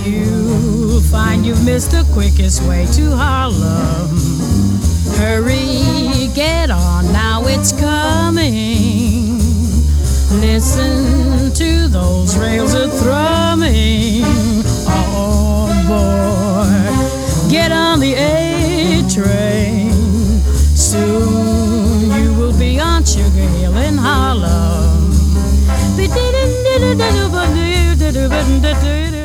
You'll find you've missed the quickest way to Harlem. Hurry, get on, now it's coming. Listen to those rails a thrumming. Oh boy, get on the A train. Soon you will be on Sugar Hill in Harlem.